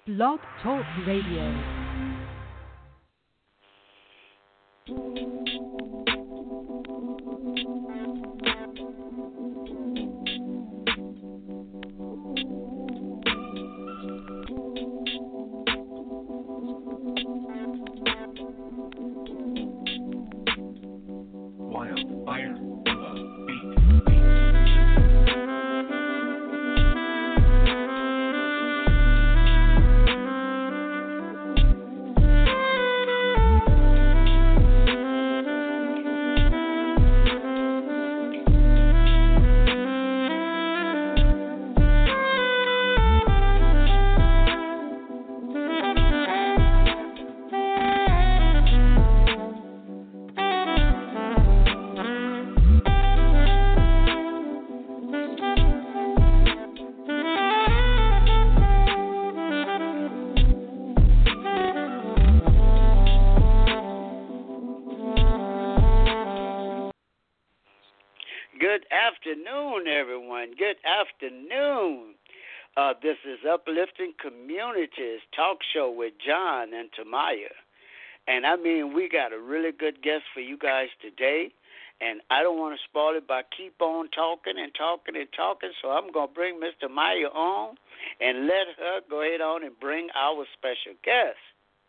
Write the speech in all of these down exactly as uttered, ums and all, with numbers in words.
Blog Talk Radio. Good afternoon, everyone. Good afternoon. Uh, this is Uplifting Communities Talk Show with John and Tamaya. And I mean, we got a really good guest for you guys today. And I don't want to spoil it by keep on talking and talking and talking. So I'm going to bring Miss Tamaya on and let her go ahead on and bring our special guest.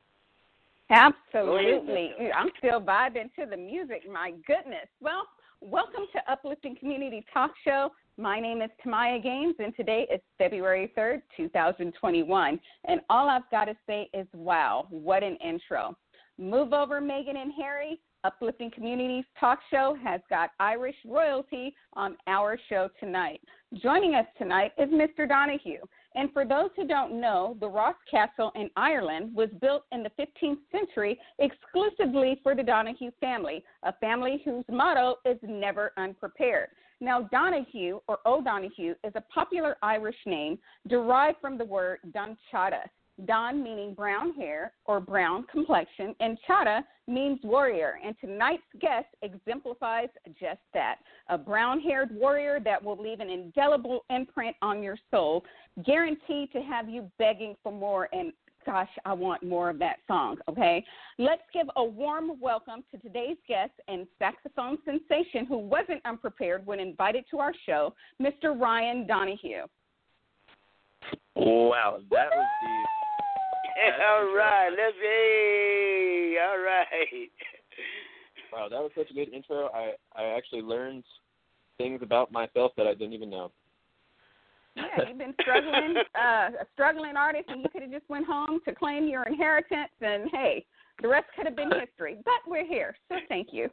Absolutely. Ahead, I'm still vibing to the music. My goodness. Well, welcome to Uplifting Community Talk Show. My name is Tamaya Gaines, and today is February third, twenty twenty-one. And all I've got to say is, wow, what an intro. Move over, Megan and Harry. Uplifting Communities Talk Show has got Irish royalty on our show tonight. Joining us tonight is Mister Donahue. And for those who don't know, the Ross Castle in Ireland was built in the fifteenth century exclusively for the Donahue family, a family whose motto is never unprepared. Now, Donahue, or O'Donoghue, is a popular Irish name derived from the word Donchada. Don meaning brown hair or brown complexion, and Chada means warrior. And tonight's guest exemplifies just that, a brown-haired warrior that will leave an indelible imprint on your soul, guaranteed to have you begging for more. And gosh, I want more of that song, okay? Let's give a warm welcome to today's guest and saxophone sensation who wasn't unprepared when invited to our show, Mister Ryan Donahue. Wow, that was the... All right, let's see. All right. Wow, that was such a good intro. I, I actually learned things about myself that I didn't even know. Yeah, you've been struggling, uh, a struggling artist, and you could have just went home to claim your inheritance, and hey, the rest could have been history. But we're here, so thank you.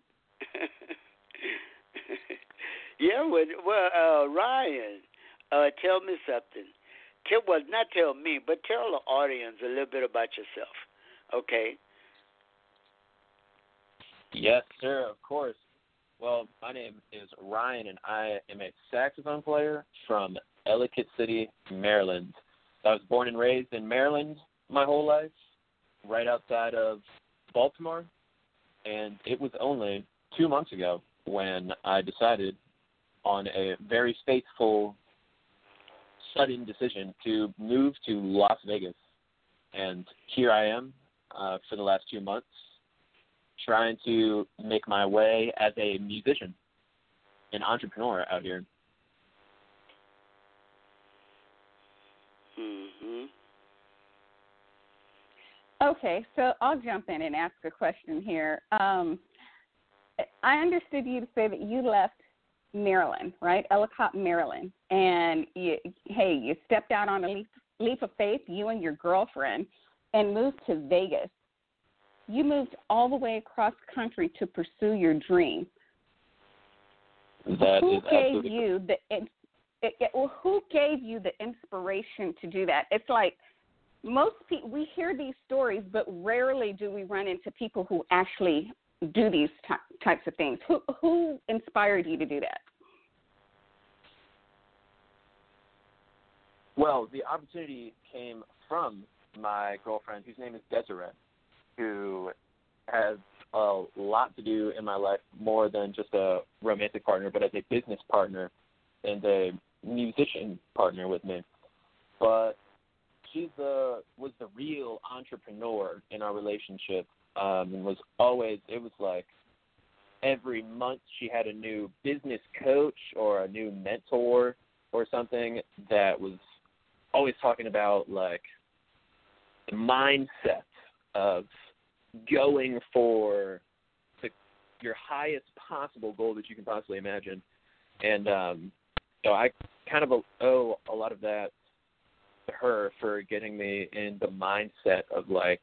Yeah, well, well uh, Ryan, uh, tell me something. Tell, well, not tell me, but tell the audience a little bit about yourself, okay? Yes, sir, of course. Well, my name is Ryan, and I am a saxophone player from Ellicott City, Maryland. I was born and raised in Maryland my whole life, right outside of Baltimore, and it was only two months ago when I decided on a very fateful sudden decision to move to Las Vegas. And here I am uh, for the last two months trying to make my way as a musician, an entrepreneur out here. Mm-hmm. Okay, so I'll jump in and ask a question here. Um, I understood you to say that you left Maryland, right? Ellicott, Maryland. And, you, hey, you stepped out on a leap, leap of faith, you and your girlfriend, and moved to Vegas. You moved all the way across country to pursue your dream. That who is gave absolutely you the it, it, it, well, who gave you the inspiration to do that? It's like most people, we hear these stories, but rarely do we run into people who actually do these t- types of things. Who who inspired you to do that? Well, the opportunity came from my girlfriend, whose name is Desiree, who has a lot to do in my life, more than just a romantic partner, but as a business partner and a musician partner with me. But she's the was the real entrepreneur in our relationship, um, and was always it was like every month she had a new business coach or a new mentor or something that was always talking about like the mindset of going for the, your highest possible goal that you can possibly imagine. And um, so I kind of owe a lot of that to her for getting me in the mindset of like,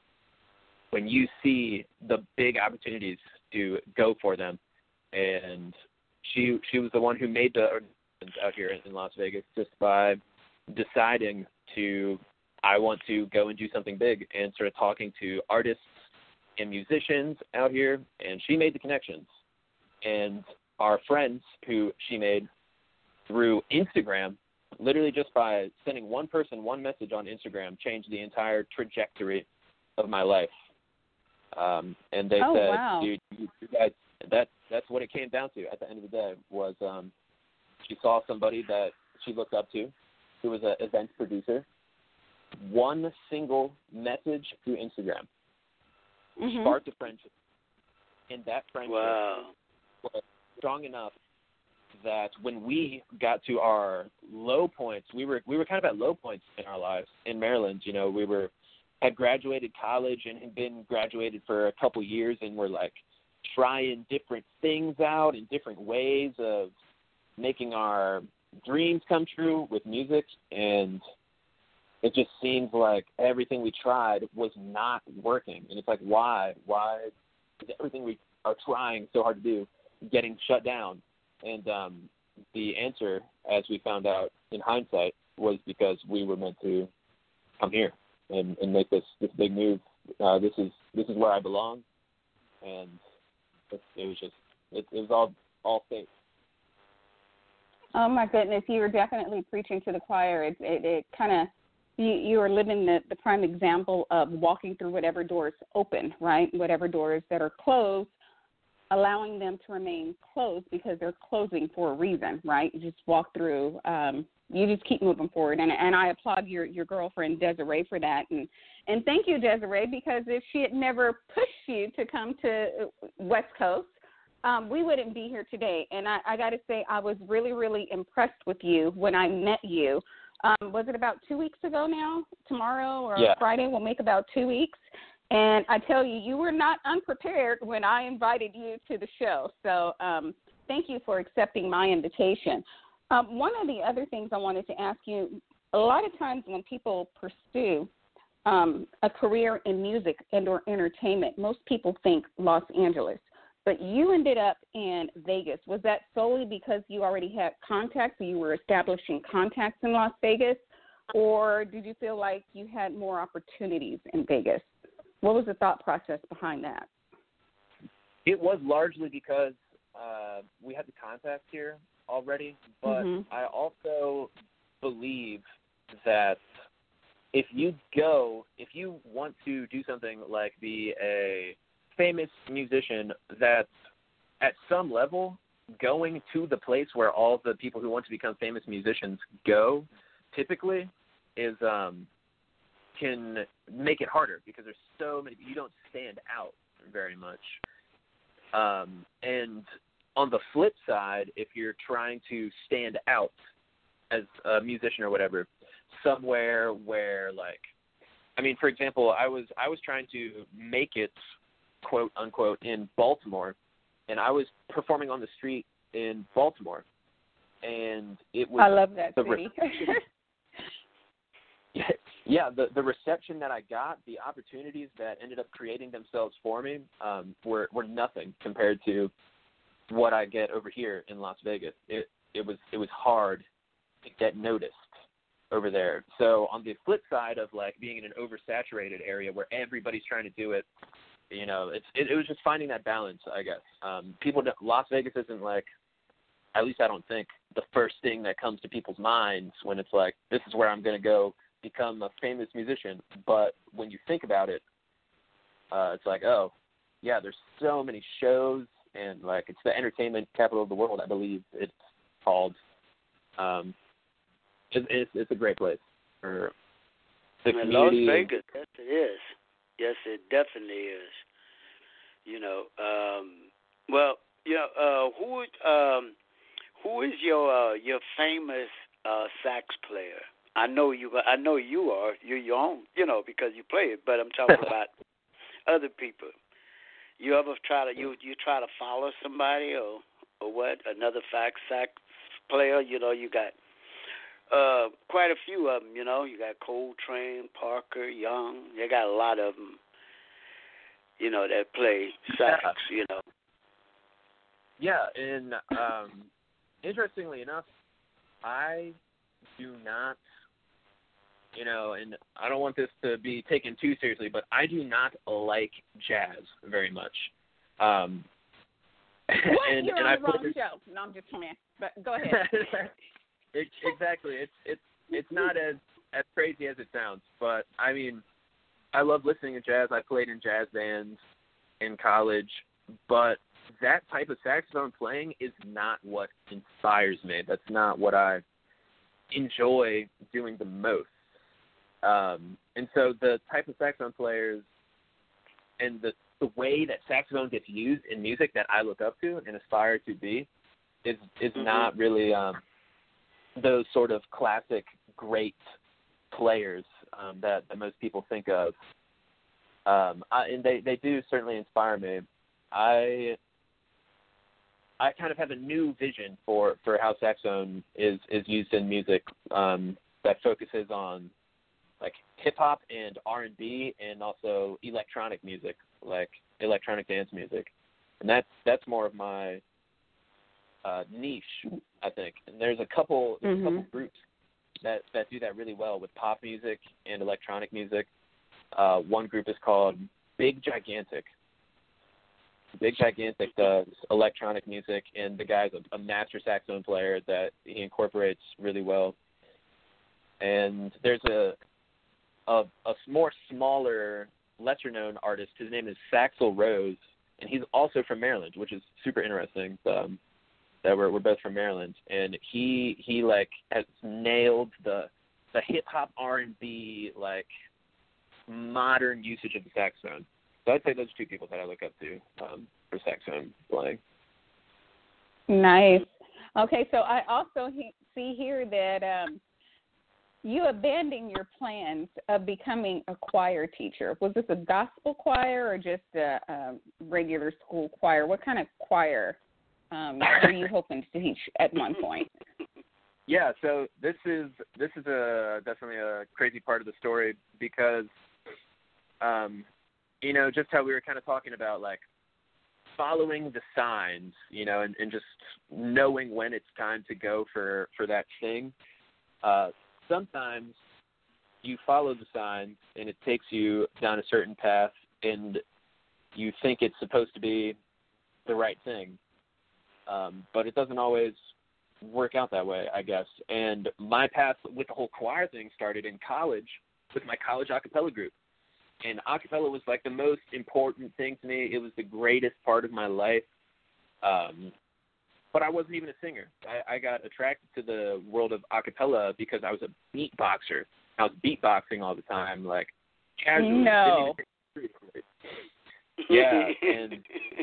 when you see the big opportunities, to go for them. And she she was the one who made the out here in Las Vegas just by deciding to, I want to go and do something big, and started talking to artists and musicians out here, and she made the connections. And our friends who she made through Instagram, literally just by sending one person one message on Instagram, changed the entire trajectory of my life. Um, and they oh, said, wow. dude, you, you guys, that, that's what it came down to at the end of the day was um, she saw somebody that she looked up to who was an event producer. One single message through Instagram mm-hmm. sparked a friendship. And that friendship wow. was strong enough that when we got to our low points, we were we were kind of at low points in our lives in Maryland. You know, we were had graduated college and had been graduated for a couple years, and we're like trying different things out in different ways of making our dreams come true with music. And it just seems like everything we tried was not working. And it's like, why? Why is everything we are trying so hard to do getting shut down? And um, the answer, as we found out in hindsight, was because we were meant to come here and, and make this, this big move. Uh, this is this is where I belong, and it, it was just it, it was all all fate. Oh my goodness, you were definitely preaching to the choir. It it, it kind of you you were living the, the prime example of walking through whatever doors open, right? Whatever doors that are closed, allowing them to remain closed because they're closing for a reason, right? You just walk through, um, you just keep moving forward. And, and I applaud your, your girlfriend, Desiree, for that. And, and thank you, Desiree, because if she had never pushed you to come to West Coast, um, we wouldn't be here today. And I, I got to say, I was really, really impressed with you when I met you. Um, was it about two weeks ago now? Tomorrow or yeah. Friday will make about two weeks. And I tell you, you were not unprepared when I invited you to the show. So um, thank you for accepting my invitation. Um, one of the other things I wanted to ask you, a lot of times when people pursue um, a career in music and or entertainment, most people think Los Angeles. But you ended up in Vegas. Was that solely because you already had contacts, or you were establishing contacts in Las Vegas? Or did you feel like you had more opportunities in Vegas? What was the thought process behind that? It was largely because uh, we had the contacts here already, but mm-hmm. I also believe that if you go, if you want to do something like be a famous musician, that at some level, going to the place where all the people who want to become famous musicians go, typically, is um, can make it harder because there's so many. You don't stand out very much. Um, and on the flip side, if you're trying to stand out as a musician or whatever, somewhere where, like, I mean, for example, I was I was trying to make it, quote unquote, in Baltimore, and I was performing on the street in Baltimore, and it was I love that the city. reception, yeah, the the reception that I got, the opportunities that ended up creating themselves for me, um, were were nothing compared to what I get over here in Las Vegas. It it was it was hard to get noticed over there. So on the flip side of like being in an oversaturated area where everybody's trying to do it, you know, it's it, it was just finding that balance, I guess. Um, people, Las Vegas isn't like, at least I don't think, the first thing that comes to people's minds when it's like, this is where I'm going to go become a famous musician. But when you think about it, uh, it's like, oh, yeah, there's so many shows, and like it's the entertainment capital of the world, I believe it's called. Um, it, it's, it's a great place for the In Las community. Vegas, yes, it is. Yes, it definitely is. You know, um, well, you know, uh, who um, who is your uh, your famous uh, sax player? I know you. I know you are. You're your own. You know, because you play it. But I'm talking about other people. You ever try to you you try to follow somebody or or what? Another sax sax player? You know, you got uh, quite a few of them. You know, you got Coltrane, Parker, Young. They got a lot of them. You know, that play sax. Yeah. You know. Yeah, and um, interestingly enough, I do not, you know, and I don't want this to be taken too seriously, but I do not like jazz very much. Um, What? and, You're and on I the wrong put show. No, I'm just playing. But go ahead. it, exactly. It's it's it's not as as crazy as it sounds, but I mean, I love listening to jazz. I played in jazz bands in college, but that type of saxophone playing is not what inspires me. That's not what I enjoy doing the most. Um, and so the type of saxophone players and the the way that saxophone gets used in music that I look up to and aspire to be is is Mm-hmm. not really um, those sort of classic great players um, that, that most people think of. Um, I, and they, they do certainly inspire me. I I kind of have a new vision for, for how saxophone is, is used in music um, that focuses on like hip hop and R and B and also electronic music, like electronic dance music, and that's that's more of my uh, niche, I think. And there's a couple there's Mm-hmm. a couple groups that, that do that really well with pop music and electronic music. Uh, one group is called Big Gigantic. Big Gigantic does electronic music, and the guy's a, a master saxophone player that he incorporates really well. And there's a a, a more smaller, lesser-known artist. His name is Saxel Rose, and he's also from Maryland, which is super interesting. Um, that we're we're both from Maryland, and he he like has nailed the the hip hop R and B like modern usage of the saxophone. So I'd say those are two people that I look up to um, for saxophone playing. Nice. Okay, so I also he- see here that um, you abandoned your plans of becoming a choir teacher. Was this a gospel choir or just a, a regular school choir? What kind of choir um, were you hoping to teach at one point? Yeah, so this is this is a definitely a crazy part of the story because, um, you know, just how we were kind of talking about, like, following the signs, you know, and, and just knowing when it's time to go for, for that thing. Uh, sometimes you follow the signs and it takes you down a certain path and you think it's supposed to be the right thing. Um, but it doesn't always work out that way, I guess. And my path with the whole choir thing started in college with my college a cappella group. And a cappella was like the most important thing to me. It was the greatest part of my life. Um, but I wasn't even a singer. I, I got attracted to the world of a cappella because I was a beatboxer. I was beatboxing all the time, like casually. No. Yeah, and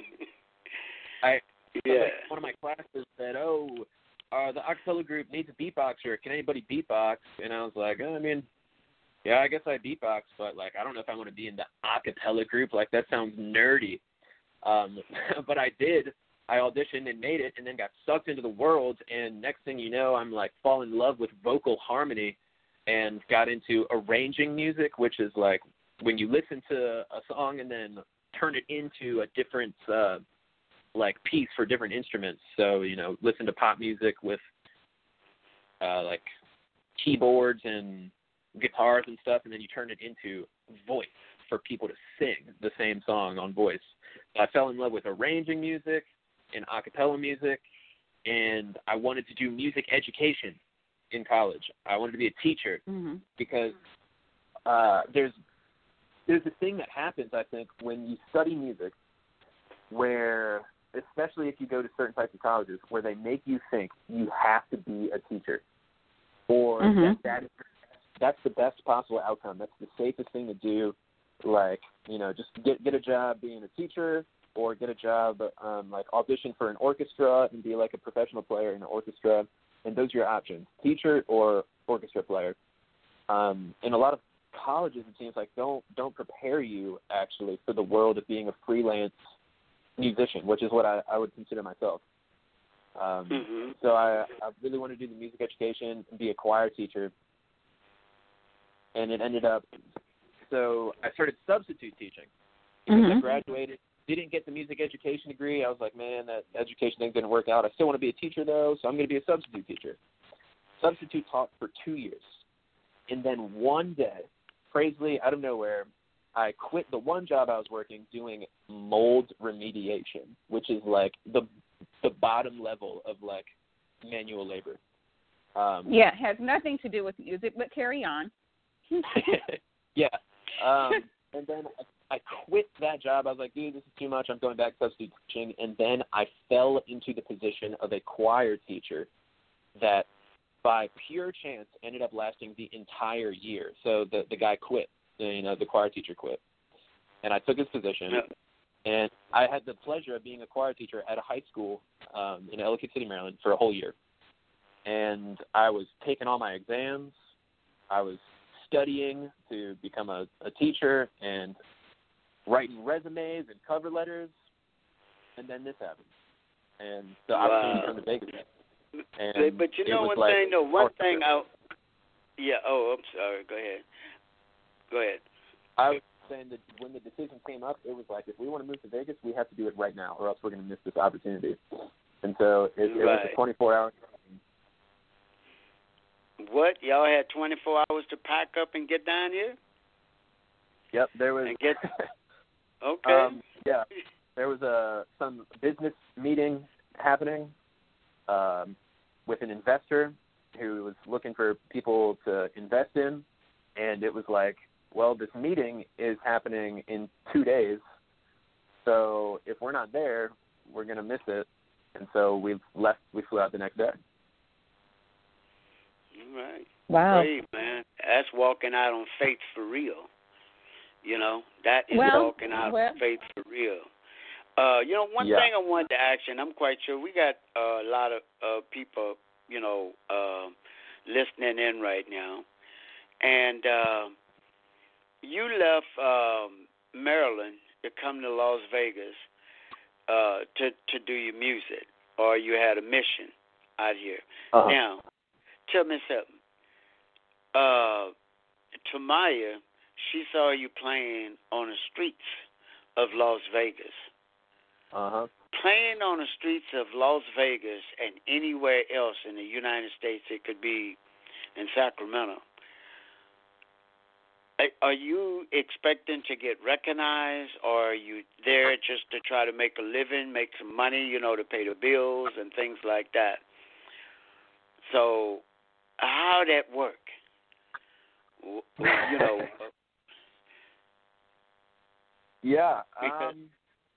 I yeah. like, one of my classes said, "Oh, uh, the a cappella group needs a beatboxer. Can anybody beatbox?" And I was like, oh, I mean, yeah, I guess I beatbox, but, like, I don't know if I want to be in the a cappella group. Like, that sounds nerdy. Um, but I did. I auditioned and made it and then got sucked into the world. And next thing you know, I'm, like, fall in love with vocal harmony and got into arranging music, which is, like, when you listen to a song and then turn it into a different, uh, like, piece for different instruments. So, you know, listen to pop music with, uh, like, keyboards and guitars and stuff, and then you turn it into voice for people to sing the same song on voice. So I fell in love with arranging music and a cappella music, and I wanted to do music education in college. I wanted to be a teacher Mm-hmm. because uh, there's there's a thing that happens, I think, when you study music where, especially if you go to certain types of colleges, where they make you think you have to be a teacher or Mm-hmm. that that is that's the best possible outcome. That's the safest thing to do. Like, you know, just get get a job being a teacher, or get a job um, like audition for an orchestra and be like a professional player in an orchestra. And those are your options: teacher or orchestra player. Um, in a lot of colleges, it seems like don't don't prepare you actually for the world of being a freelance musician, which is what I, I would consider myself. Um, mm-hmm. So I, I really wanted to do the music education and be a choir teacher. And it ended up, so I started substitute teaching because mm-hmm. I graduated, didn't get the music education degree. I was like, man, that education thing didn't work out. I still want to be a teacher, though, so I'm going to be a substitute teacher. Substitute taught for two years. And then one day, crazily, out of nowhere, I quit the one job I was working doing mold remediation, which is like the the bottom level of like manual labor. Um, yeah, it has nothing to do with music, but carry on. yeah. Um, and then I quit that job. I was like, dude, this is too much. I'm going back to substitute teaching. And then I fell into the position of a choir teacher that by pure chance ended up lasting the entire year. So the, the guy quit. You know, the choir teacher quit. And I took his position. Yeah. And I had the pleasure of being a choir teacher at a high school um, in Ellicott City, Maryland, for a whole year. And I was taking all my exams. I was studying to become a, a teacher and writing resumes and cover letters. And then this happened. And the wow. opportunity to come to Vegas. And but you know one like, thing, though, one thing I – yeah, oh, I'm sorry. Go ahead. Go ahead. I was saying that when the decision came up, it was like, if we want to move to Vegas, we have to do it right now, or else we're going to miss this opportunity. And so it, it right. was a twenty-four hour. What? Y'all had twenty-four hours to pack up and get down here? Yep, there was. And get. Okay. um, yeah, there was a some business meeting happening um, with an investor who was looking for people to invest in, and it was like, well, this meeting is happening in two days, so if we're not there, we're going to miss it. And so we left, we flew out the next day. All right. Wow. Great, man. That's walking out on faith for real. You know, that is well, walking out well. on faith for real. Uh, you know, one yeah. thing I wanted to ask you, and I'm quite sure we got uh, a lot of uh, people, you know, uh, listening in right now. And uh, you left um, Maryland to come to Las Vegas uh, to to do your music, or you had a mission out here. Uh-huh. Now, tell me something. Uh, Tamaya, she saw you playing on the streets of Las Vegas. Uh-huh. Playing on the streets of Las Vegas and anywhere else in the United States, it could be in Sacramento. Are you expecting to get recognized, or are you there just to try to make a living, make some money, you know, to pay the bills and things like that? So how that work? You know. yeah. Because, um,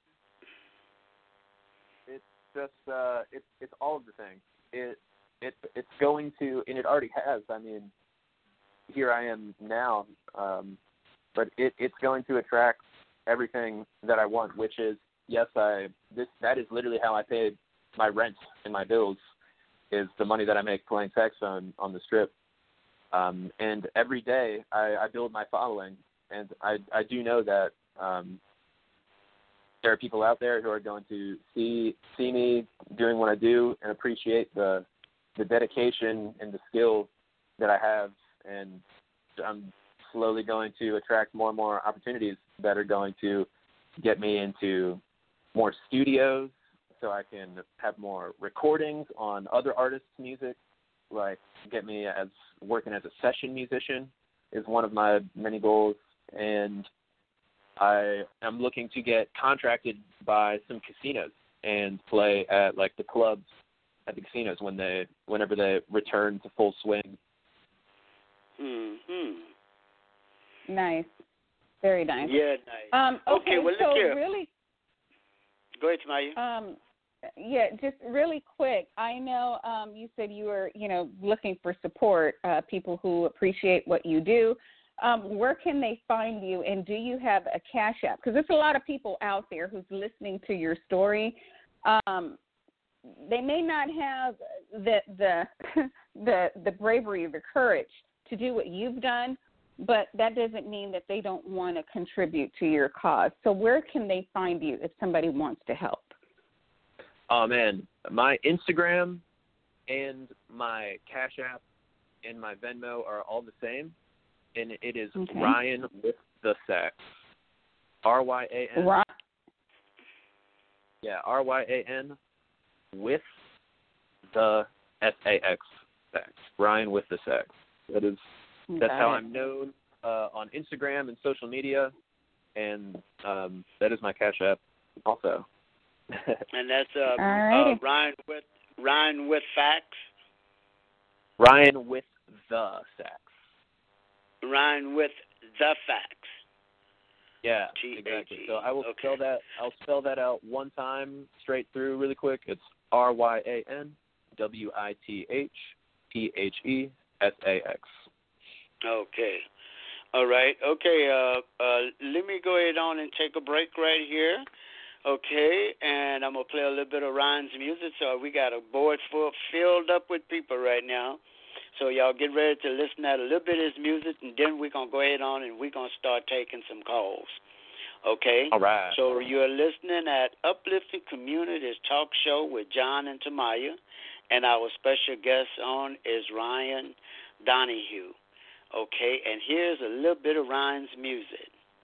it's just uh, it's it's all of the things. It it it's going to, and it already has. I mean, here I am now, um, but it, it's going to attract everything that I want, which is, yes, I this that is literally how I paid my rent and my bills, is the money that I make playing saxophone on the Strip. Um, and every day I, I build my following, and I, I do know that um, there are people out there who are going to see see me doing what I do and appreciate the the dedication and the skill that I have, and I'm slowly going to attract more and more opportunities that are going to get me into more studios so I can have more recordings on other artists' music, like get me as working as a session musician is one of my many goals. And I am looking to get contracted by some casinos and play at like the clubs at the casinos when they, whenever they return to full swing. Mm-hmm. Nice. Very nice. Yeah, nice. Um, okay, okay, well, so look here. really, Go ahead, Tamaya. um, yeah, just really quick. I know um, you said you were, you know, looking for support, uh, people who appreciate what you do. Um, where can they find you, and do you have a Cash App? Because there's a lot of people out there who's listening to your story. Um, they may not have the the the the bravery or the courage to do what you've done, but that doesn't mean that they don't want to contribute to your cause. So where can they find you if somebody wants to help? Oh, man, my Instagram and my Cash App and my Venmo are all the same, and it is okay. Ryan with the Sax. R Y A N. Right. Yeah, R Y A N with the S A X Sax. Ryan with the Sax. That is, that's how I'm known uh, on Instagram and social media, and um, that is my Cash App also. And that's uh, uh, Ryan with Ryan with Fax. Ryan with the Sax. Ryan with the Fax. Yeah, G A G. Exactly. So I will okay. spell that. I'll spell that out one time straight through, really quick. It's R Y A N W I T H P H E S A X. Okay. All right. Okay. Uh, uh, let me go ahead on and take a break right here. Okay, and I'm going to play a little bit of Ryan's music. So we got a board full, filled up with people right now. So y'all get ready to listen at a little bit of his music, and then we're going to go ahead on and we're going to start taking some calls. Okay? All right. So you're listening at Uplifting Communities Talk Show with John and Tamaya, and our special guest on is Ryan Donahue. Okay, and here's a little bit of Ryan's music.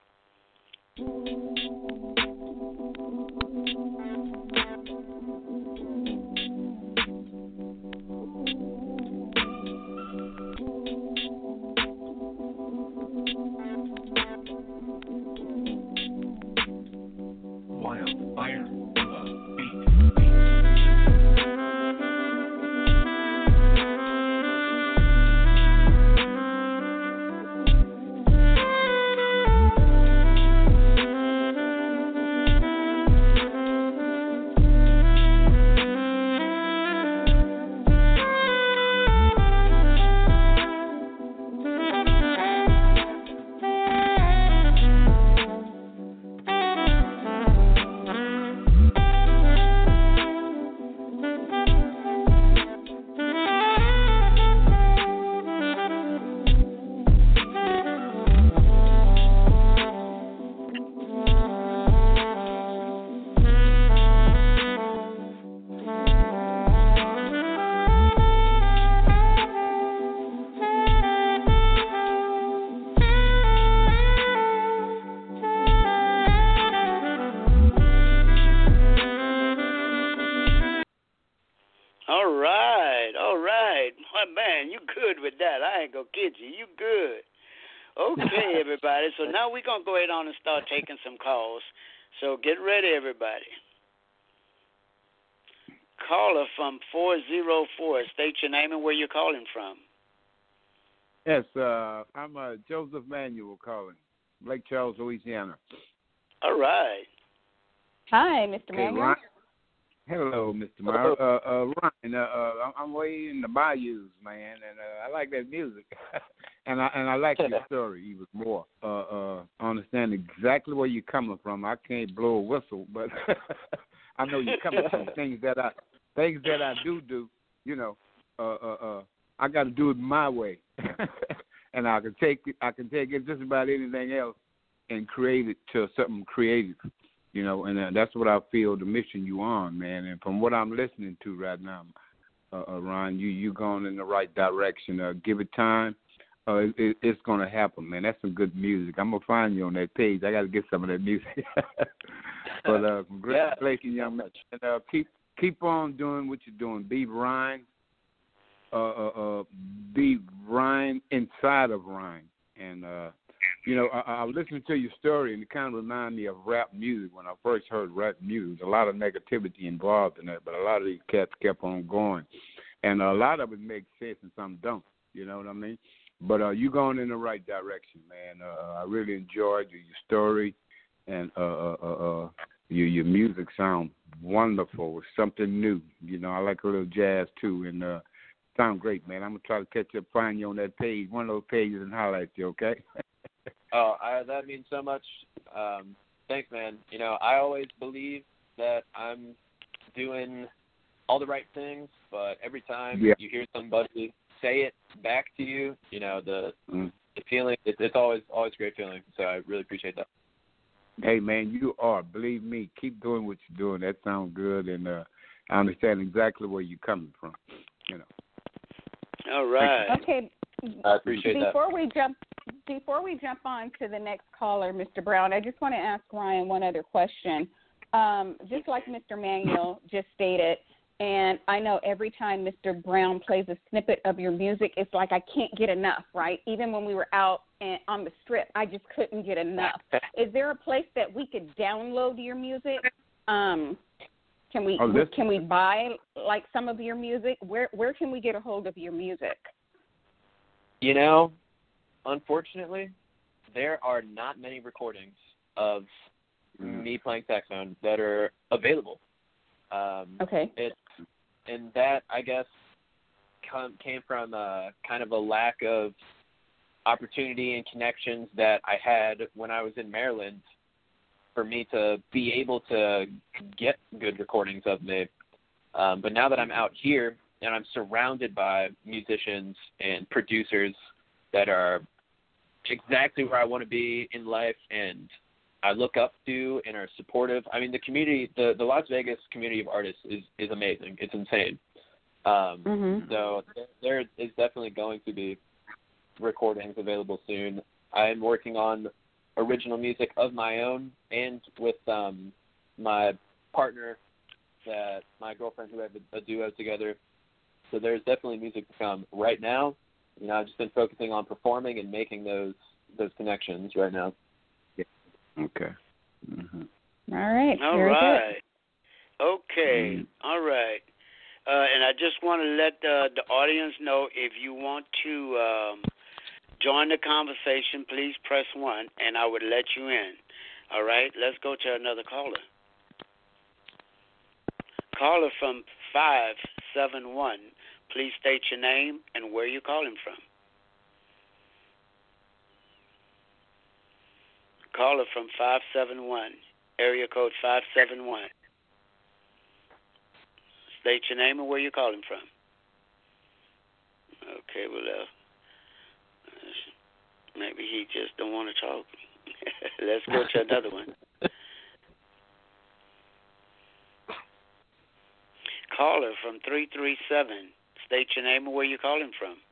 Okay, everybody. So now we're going to go ahead on and start taking some calls. So get ready, everybody. Caller from four oh four. State your name and where you're calling from. Yes, uh, I'm uh, Joseph Manuel calling, Lake Charles, Louisiana. All right. Hi, Mister Okay, Manuel. Ryan. Hello, Mister Mar. Uh, uh, Ryan, uh, uh, I'm way in the bayous, man, and uh, I like that music. and I and I like your story even more. Uh, uh, I understand exactly where you're coming from. I can't blow a whistle, but I know you're coming from things that I things that I do do. You know, uh, uh, uh, I got to do it my way, and I can take it, I can take it just about anything else and create it to something creative. You know, and uh, that's what I feel the mission you on, man. And from what I'm listening to right now, uh, uh, Ron, you you going in the right direction. Uh, give it time, uh, it, it's going to happen, man. That's some good music. I'm gonna find you on that page. I got to get some of that music. but uh, congratulations, yeah. young man. And uh, keep keep on doing what you're doing. Be Ryan. Uh, uh, uh, be Ryan inside of Ryan, and. Uh, You know, I, I was listening to your story, and it kind of reminded me of rap music when I first heard rap music. A lot of negativity involved in that, but a lot of these cats kept on going. And a lot of it makes sense and some don't, you know what I mean? But uh, you're going in the right direction, man. Uh, I really enjoyed your, your story, and uh, uh, uh, Your your music sounds wonderful. It's something new. You know, I like a little jazz too, and uh, sound great, man. I'm gonna try to catch up, find you on that page, one of those pages, and holler at you. Okay? Oh, I, that means so much. Um, thanks, man. You know, I always believe that I'm doing all the right things, but every time yeah. you hear somebody say it back to you, you know, the mm. the feeling, it, it's always always a great feeling. So I really appreciate that. Hey, man, you are. Believe me, keep doing what you're doing. That sounds good, and uh, I understand exactly where you're coming from. You know. All right. Okay. I appreciate before that. we jump before we jump on to the next caller, Mister Brown, I just want to ask Ryan one other question. Um, just like Mister Manuel just stated, and I know every time Mister Brown plays a snippet of your music, it's like I can't get enough, right? Even when we were out and on the strip, I just couldn't get enough. Is there a place that we could download your music? Um, can we oh, this- can we buy like some of your music? Where where can we get a hold of your music? You know, unfortunately, there are not many recordings of mm. me playing saxophone that are available. Um, okay. It's, and that, I guess, come, came from a, kind of a lack of opportunity and connections that I had when I was in Maryland for me to be able to get good recordings of me. Um, but now that I'm out here and I'm surrounded by musicians and producers that are exactly where I want to be in life and I look up to and are supportive. I mean, the community, the, the Las Vegas community of artists is, is amazing. It's insane. Um, mm-hmm. So there is definitely going to be recordings available soon. I'm working on original music of my own and with um, my partner, that my girlfriend who have a, a duo together. So there's definitely music to come. Right now, you know, I've just been focusing on performing and making those those connections right now. Okay. Mm-hmm. All right. All Very right. Good. Okay. Mm-hmm. All right. Uh, and I just want to let uh, the audience know, if you want to um, join the conversation, please press one, and I would let you in. All right. Let's go to another caller. Caller from five seven one. Please state your name and where you're calling from. Caller from five seven one. Area code five seven one. State your name and where you're calling from. Okay, well, uh, maybe he just don't want to talk. Let's go to another one. Caller from three three seven. State your name and where you're calling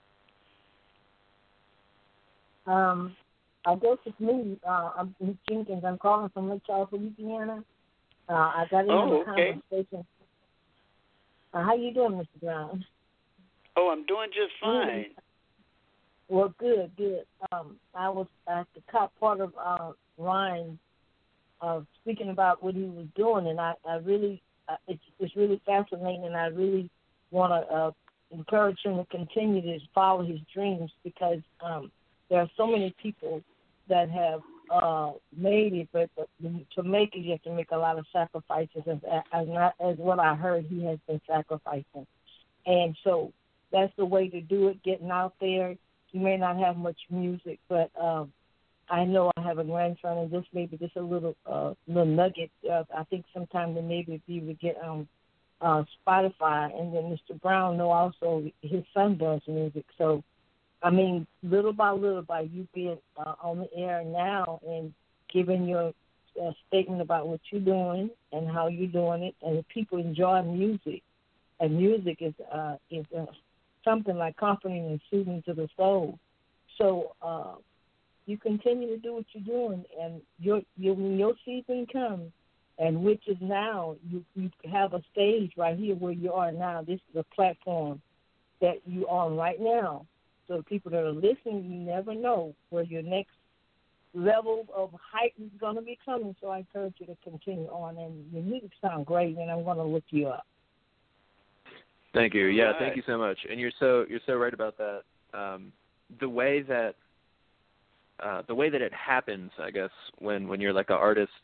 from. Um, I guess it's me. Uh, I'm Miss Jenkins. I'm calling from Lake Charles, Louisiana. Uh, I got in oh, the okay. conversation. Uh, how you doing, Mister Brown? Oh, I'm doing just fine. Well, good, good. Um, I was at the top part of uh, Ryan uh, speaking about what he was doing, and I, I really, uh, it's, it's really fascinating, and I really want to uh, encourage him to continue to follow his dreams, because um, there are so many people that have uh, made it, but, but to make it, you have to make a lot of sacrifices, as, as, not, as what I heard he has been sacrificing. And so that's the way to do it, getting out there. You may not have much music, but um, I know I have a grandson, and this maybe just a little uh, little nugget. Uh, I think sometime then maybe if you would get um, uh, Spotify, and then Mister Brown know also his son does music. So, I mean, little by little, by you being uh, on the air now and giving your uh, statement about what you're doing and how you're doing it, and if people enjoy music, and music is uh, is uh, something like comforting and soothing to the soul. So uh, you continue to do what you're doing, and your, your when your season comes, and which is now, you, you have a stage right here where you are now. This is a platform that you're on right now. So people that are listening, you never know where your next level of height is going to be coming. So I encourage you to continue on, and your music sounds great, and I'm going to look you up. Thank you. Yeah, right. Thank you so much. And you're so you're so right about that. Um, the way that uh, the way that it happens, I guess, when, when you're like an artist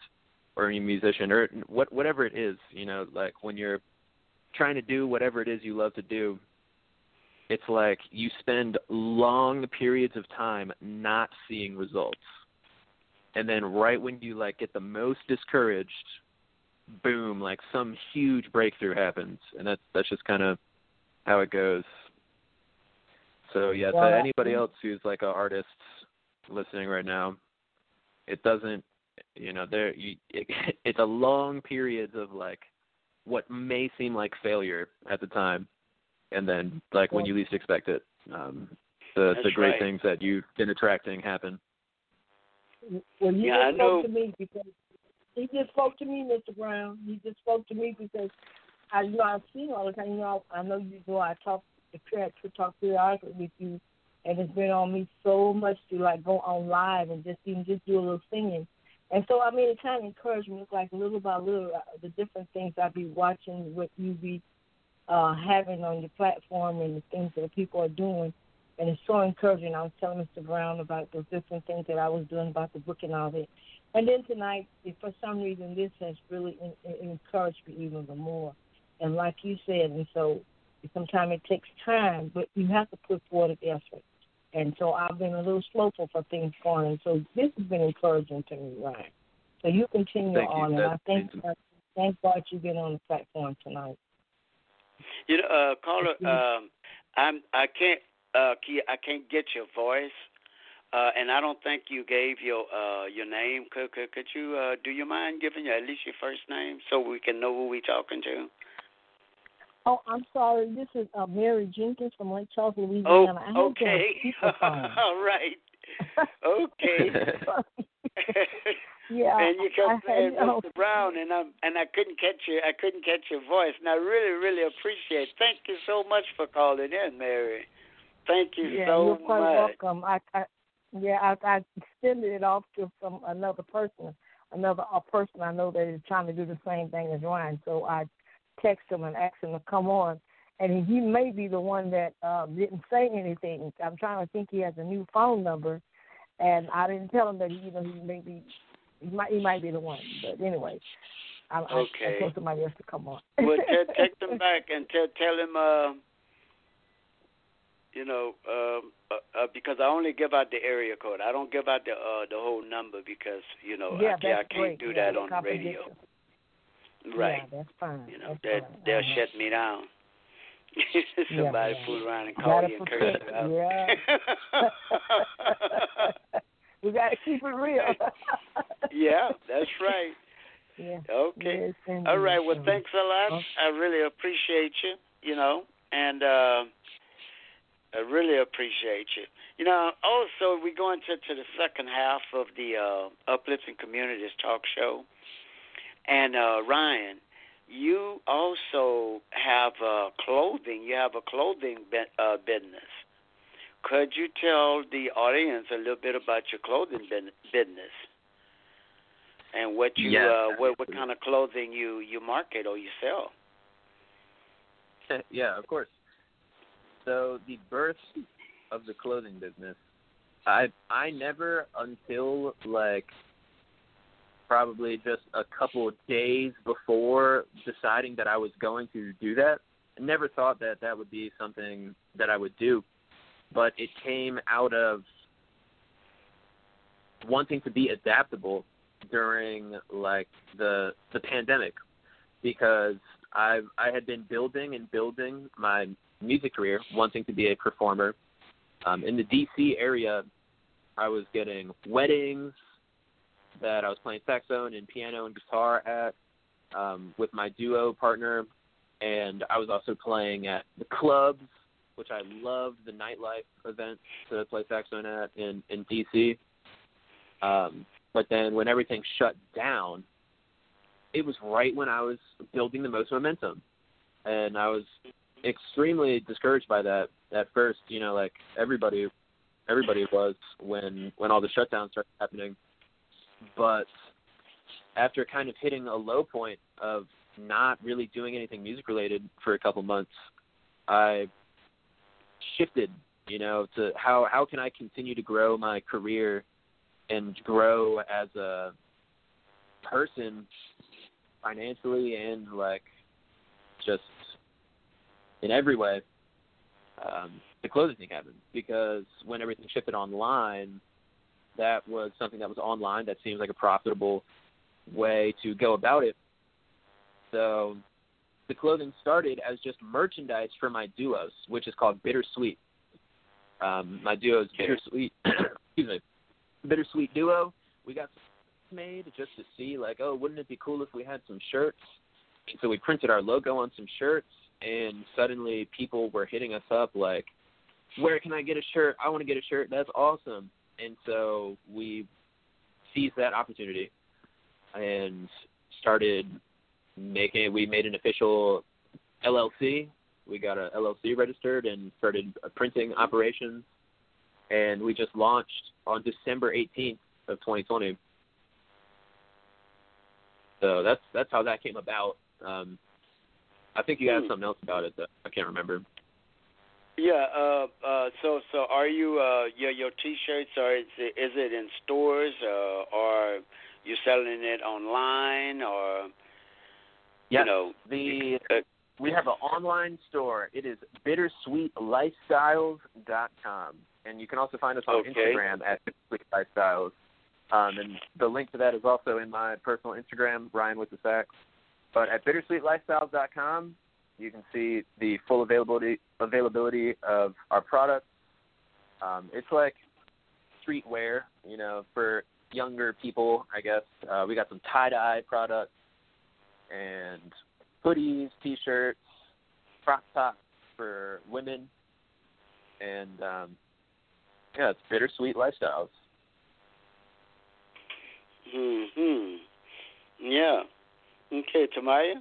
or you're a musician or what whatever it is, you know, like when you're trying to do whatever it is you love to do, it's like you spend long periods of time not seeing results. And then right when you like get the most discouraged, boom, like some huge breakthrough happens. And that's that's just kind of how it goes. So yeah, well, to anybody else who's like an artist listening right now, it doesn't, you know, there you, it, it's a long periods of like what may seem like failure at the time, and then like when you least expect it, um, the That's the great right. things that you've been attracting happen. Well, you Yeah, I just know. spoke to me because he just spoke to me, Mister Brown. He just spoke to me because I, you know, I've seen all the time. You know, I know you know I talk to talk periodically with you, and it's been on me so much to like go on live and just even just do a little singing. And so, I mean, it kind of encouraged me, like little by little, uh, the different things I'd be watching, what you be uh, having on your platform and the things that people are doing. And it's so encouraging. I was telling Mister Brown about those different things that I was doing about the book and all that. And then tonight, for some reason, this has really in, in, encouraged me even more. And like you said, and so sometimes it takes time, but you have to put forward an effort. And so I've been a little slowful for things going. And so this has been encouraging to me, Ryan. So you continue Thank on, you. and That I thank means- uh, thank God you've been on the platform tonight. You know, uh, caller, um, I'm I can't uh, I can't get your voice, uh, and I don't think you gave your uh, your name. Could could, could you uh, do you mind giving your, at least your first name so we can know who we talking to? Oh, I'm sorry. This is uh, Mary Jenkins from Lake Charles, Oh, Louisiana. I have okay. All right. Okay. Yeah. And you kept I, saying I, Mister Brown, and I and I couldn't catch your I couldn't catch your voice, and I really really appreciate it. Thank you so much for calling in, Mary. Thank you yeah, so you're quite much. welcome. I, I yeah, I, I extended it off to from another person, another a person I know that is trying to do the same thing as Ryan. So I text him and asked him to come on, and he may be the one that uh, didn't say anything. I'm trying to think he has a new phone number, and I didn't tell him that he, you know, he may be. He might, he might be the one, but anyway, I, Okay. I, I told somebody else to come on. Well, te- text him back and te- tell him, uh, you know, um, uh, uh, because I only give out the area code. I don't give out the uh, the whole number because you know yeah, I, can't, I that's can't great. do yeah, that on the radio. Right. Yeah, that's fine. You know, that's they fine. they'll uh-huh. shut me down. Somebody yeah. fool around and call you and curse you out. Yeah. We got to keep it real. Yeah, that's right. Yeah. Okay. Yes, All right. Well, thanks a lot. Okay. I really appreciate you, you know, and uh, I really appreciate you. You know, also, we're going to, to the second half of the uh, Uplifting Communities talk show. And, uh, Ryan, you also have uh, clothing. You have a clothing be- uh, business. Could you tell the audience a little bit about your clothing business and what you Yes, uh, what what kind of clothing you, you market or you sell? Yeah, of course. So the birth of the clothing business, I I never until like probably just a couple of days before deciding that I was going to do that, I never thought that that would be something that I would do. But it came out of wanting to be adaptable during like the the pandemic, because I I had been building and building my music career, wanting to be a performer. Um, in the D C area, I was getting weddings that I was playing saxophone and piano and guitar at um, with my duo partner, and I was also playing at the clubs, which I loved, the nightlife events to play saxophone at in, in D C. Um, but then when everything shut down, it was right when I was building the most momentum. And I was extremely discouraged by that at first, you know, like everybody everybody was when, when all the shutdowns started happening. But after kind of hitting a low point of not really doing anything music-related for a couple months, I shifted, you know, to how how can I continue to grow my career and grow as a person financially and, like, just in every way, um, the clothing thing happened. Because when everything shifted online, that was something that was online that seems like a profitable way to go about it. So the clothing started as just merchandise for my duos, which is called Bittersweet. Um, my duo is Bittersweet. excuse me, Bittersweet Duo. We got some made just to see, like, oh, wouldn't it be cool if we had some shirts? And so we printed our logo on some shirts, and suddenly people were hitting us up like, where can I get a shirt? I want to get a shirt. That's awesome. And so we seized that opportunity and started making, we made an official L L C. We got a L L C registered and started a printing operations. And we just launched on December eighteenth of twenty twenty. So that's that's how that came about. Um, I think you had something else about it that I can't remember. Yeah. Uh, uh, so so are you uh, your your T-shirts? Or is it, is it in stores, uh, or you selling it online, or Yeah. you know the uh, we have an online store. It is bittersweet lifestyles dot com, and you can also find us on okay. Instagram at bittersweet lifestyles. Um, and the link to that is also in my personal Instagram, Ryan with the Sax. But at bittersweet lifestyles dot com, you can see the full availability availability of our products. Um, it's like streetwear, you know, for younger people, I guess. Uh, we got some tie-dye products and hoodies, T-shirts, crop tops for women, and um, yeah, it's Bittersweet Lifestyles. Hmm. Yeah. Okay, Tamaya.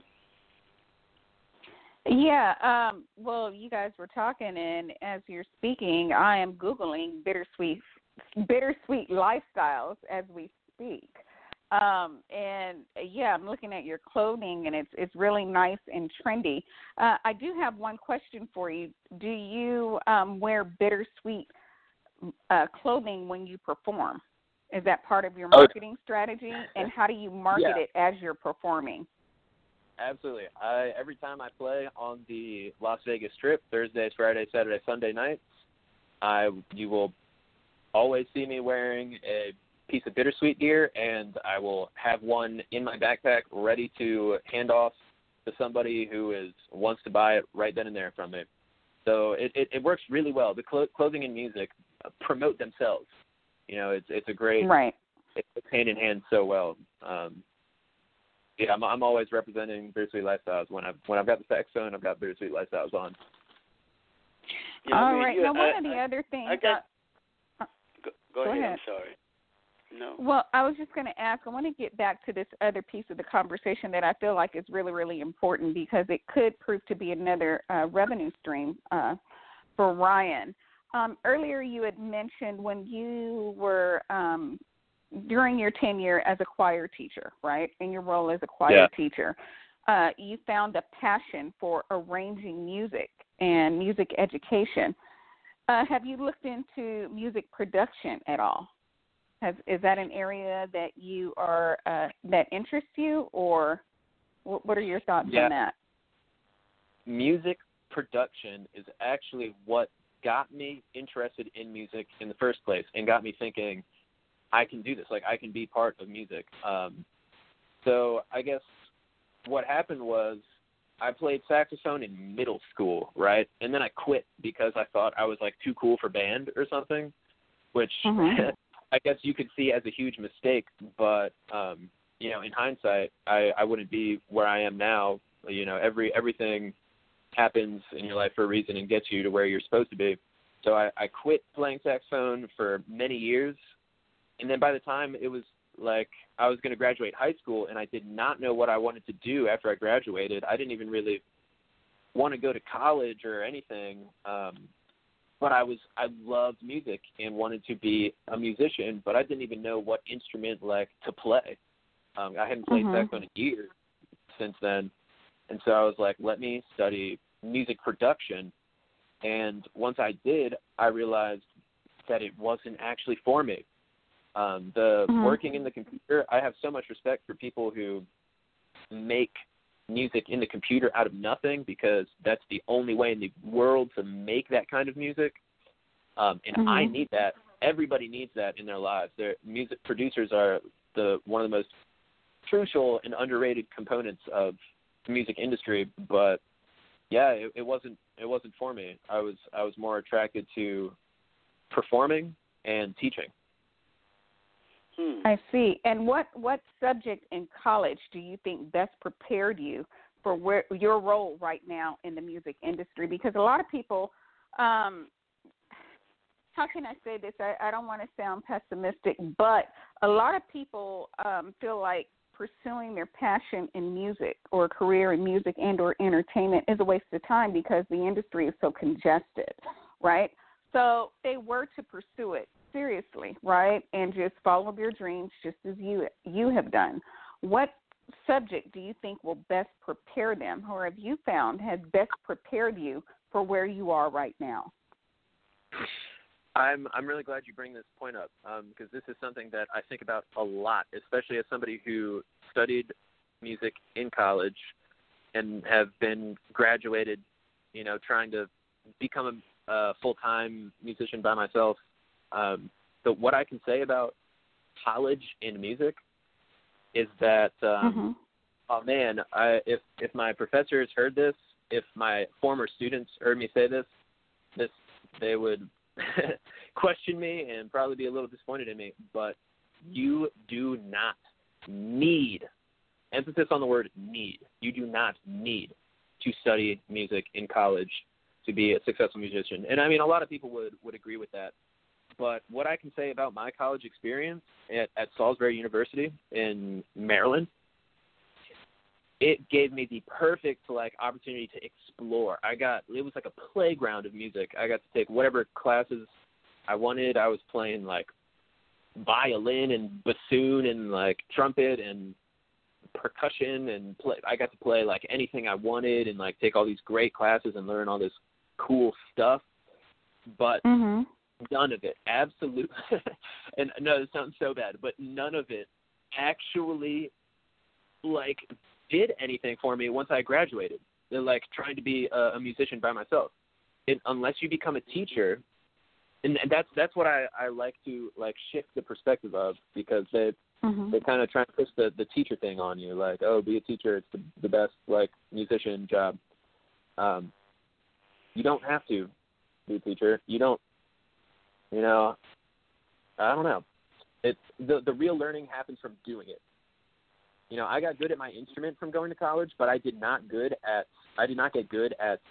Yeah, um, well, you guys were talking, and as you're speaking, I am Googling bittersweet bittersweet lifestyles as we speak. Um, and, yeah, I'm looking at your clothing, and it's it's really nice and trendy. Uh, I do have one question for you. Do you um, wear bittersweet uh, clothing when you perform? Is that part of your marketing oh. strategy? And how do you market yeah. it as you're performing? Absolutely. I, every time I play on the Las Vegas Strip, Thursdays, Fridays, Saturday, Sunday nights, I you will always see me wearing a piece of Bittersweet gear, and I will have one in my backpack ready to hand off to somebody who is wants to buy it right then and there from me. So it, it, it works really well. The clo- clothing and music promote themselves. You know, it's it's a great right. It's hand in hand so well. Um, Yeah, I'm, I'm always representing Bittersweet Lifestyles. When I've when I've got the saxophone, I've got Bittersweet Lifestyles on. Yeah, All I mean, right. you, now, one I, of the I, other things. I got, uh, go, go, go ahead, ahead. I'm sorry. No. Well, I was just going to ask. I want to get back to this other piece of the conversation that I feel like is really, really important because it could prove to be another uh, revenue stream uh, for Ryan. Um, earlier, you had mentioned when you were um, during your tenure as a choir teacher, right, in your role as a choir yeah. teacher, uh, you found a passion for arranging music and music education. Uh, have you looked into music production at all? Has, is that an area that you are uh, that interests you, or what, what are your thoughts yeah. on that? Music production is actually what got me interested in music in the first place and got me thinking, I can do this. Like, I can be part of music. Um, so I guess what happened was I played saxophone in middle school, right? And then I quit because I thought I was, like, too cool for band or something, which mm-hmm. I guess you could see as a huge mistake. But, um, you know, in hindsight, I, I wouldn't be where I am now. You know, every everything happens in your life for a reason and gets you to where you're supposed to be. So I, I quit playing saxophone for many years. And then by the time it was like I was going to graduate high school and I did not know what I wanted to do after I graduated. I didn't even really want to go to college or anything. Um, but I was I loved music and wanted to be a musician, but I didn't even know what instrument like to play. Um, I hadn't played mm-hmm. saxophone in years since then. And so I was like, let me study music production. And once I did, I realized that it wasn't actually for me. Um, the Mhm. working in the computer, I have so much respect for people who make music in the computer out of nothing, because that's the only way in the world to make that kind of music. Um, and Mhm. I need that. Everybody needs that in their lives. Their music producers are the one of the most crucial and underrated components of the music industry. But yeah, it, it wasn't it wasn't for me. I was I was more attracted to performing and teaching. Hmm. I see. And what, what subject in college do you think best prepared you for where your role right now in the music industry? Because a lot of people, um, how can I say this? I, I don't want to sound pessimistic, but a lot of people um, feel like pursuing their passion in music or a career in music and or entertainment is a waste of time because the industry is so congested, right? So they were to pursue it seriously, right, and just follow your dreams just as you you have done. What subject do you think will best prepare them, or have you found has best prepared you for where you are right now? I'm I'm really glad you bring this point up, because um, this is something that I think about a lot, especially as somebody who studied music in college and have been graduated, you know, trying to become a, a full-time musician by myself. Um, so what I can say about college in music is that, um, mm-hmm. oh man, I, if if my professors heard this, if my former students heard me say this, this they would question me and probably be a little disappointed in me. But you do not need, emphasis on the word need, you do not need to study music in college to be a successful musician. And I mean, a lot of people would, would agree with that. But what I can say about my college experience at, at Salisbury University in Maryland, it gave me the perfect like opportunity to explore. I got it was like a playground of music. I got to take whatever classes I wanted. I was playing like violin and bassoon and like trumpet and percussion and play. I got to play like anything I wanted and like take all these great classes and learn all this cool stuff. But mm-hmm. none of it, absolutely, and no, it sounds so bad, but none of it actually, like, did anything for me once I graduated. They're, like, trying to be a, a musician by myself. It, unless you become a teacher, and, and that's that's what I, I like to, like, shift the perspective of, because they, mm-hmm. they kind of try to push the, the teacher thing on you, like, oh, be a teacher, it's the, the best, like, musician job. Um, you don't have to be a teacher. You don't. You know, I don't know. It's the the real learning happens from doing it. You know, I got good at my instrument from going to college, but I did not good at I did not get good at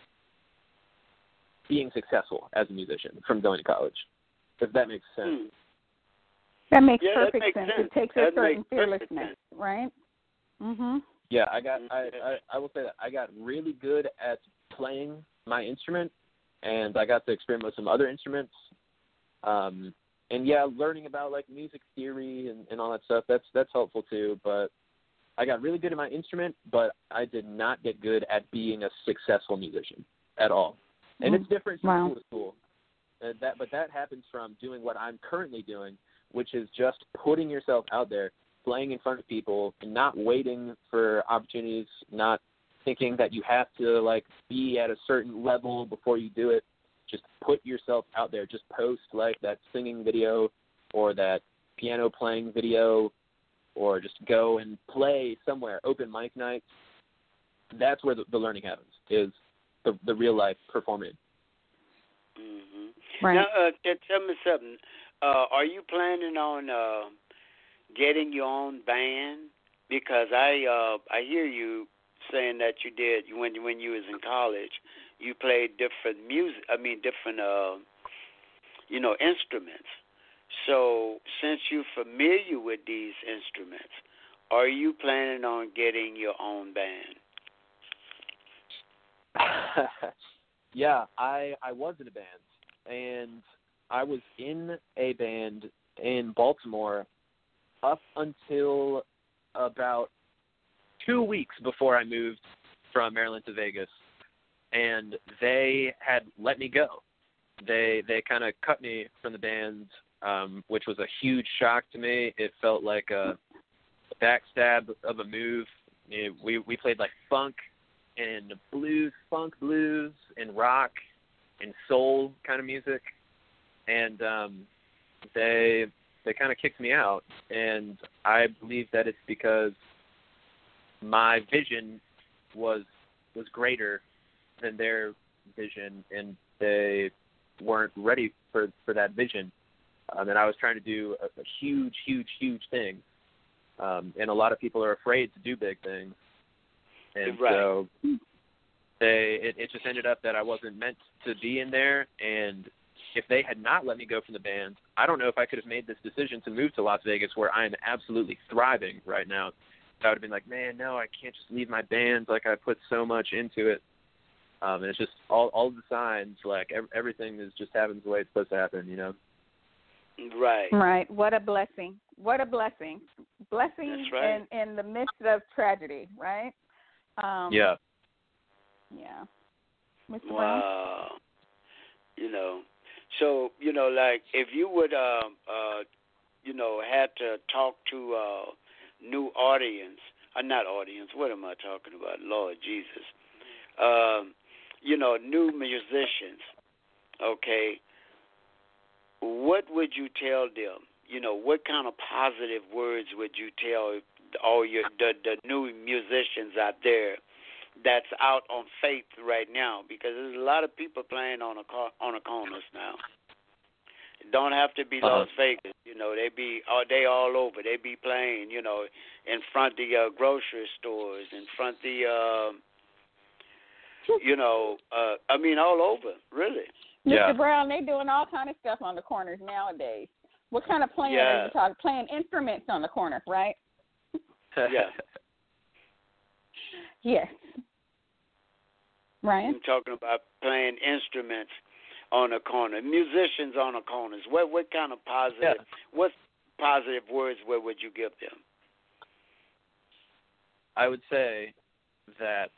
being successful as a musician from going to college. If that makes sense. Hmm. That makes Yeah, that perfect makes sense. sense. It takes That a certain makes perfect fearlessness, sense. right? Mhm. Yeah, I got I, I I will say that I got really good at playing my instrument, and I got to experiment with some other instruments. Um, and yeah, learning about like music theory and, and all that stuff, that's, that's helpful too. But I got really good at my instrument, but I did not get good at being a successful musician at all. And Mm. it's different from Wow. school to school. Uh, that, but that happens from doing what I'm currently doing, which is just putting yourself out there, playing in front of people, and not waiting for opportunities, not thinking that you have to like be at a certain level before you do it. Just put yourself out there. Just post like that singing video or that piano playing video, or just go and play somewhere, open mic nights. That's where the, the learning happens, is the, the real life performing. Mm-hmm. Right. Now, uh, tell me something. Uh, are you planning on uh, getting your own band? Because I uh, I hear you saying that you did when when you was in college. You played different music. I mean, different, uh, you know, instruments. So, since you're familiar with these instruments, are you planning on getting your own band? Yeah, I I was in a band, and I was in a band in Baltimore up until about two weeks before I moved from Maryland to Vegas. And they had let me go. They they kind of cut me from the band um, which was a huge shock to me. It felt like a backstab of a move. It, we we played like funk and blues, funk blues and rock and soul kind of music, and um, they they kind of kicked me out. And I believe that it's because my vision was was greater than their vision, and they weren't ready for, for that vision. Um, and I was trying to do a, a huge, huge, huge thing. Um, and a lot of people are afraid to do big things. And right. so they it, it just ended up that I wasn't meant to be in there. And if they had not let me go from the band, I don't know if I could have made this decision to move to Las Vegas, where I am absolutely thriving right now. I would have been like, man, no, I can't just leave my band. Like, I put so much into it. Um, and it's just all all the signs, like ev- everything is just happens the way it's supposed to happen, you know? Right. Right. What a blessing. What a blessing. Blessing That's right. in, in the midst of tragedy, right? Um, yeah. Yeah. Mister Brown? Wow. You know, so, you know, like if you would, uh, uh, you know, had to talk to uh, new audience, uh, not audience, what am I talking about? Lord Jesus. Um, you know, new musicians, okay, what would you tell them? You know, what kind of positive words would you tell all your the, the new musicians out there that's out on faith right now? Because there's a lot of people playing on a car, on a corners now. It don't have to be Uh-huh. Las Vegas. You know, they be uh, they all over. They be playing, you know, in front of the uh, grocery stores, in front of the, uh, you know, uh, I mean, all over, really. Mister Yeah. Brown, they doing all kind of stuff on the corners nowadays. What kind of playing Yeah. are you talking? Playing instruments on the corner, right? Yeah. Yes. Ryan? I'm talking about playing instruments on the corner, musicians on the corners. What what kind of positive, Yeah. what positive words what would you give them? I would say that,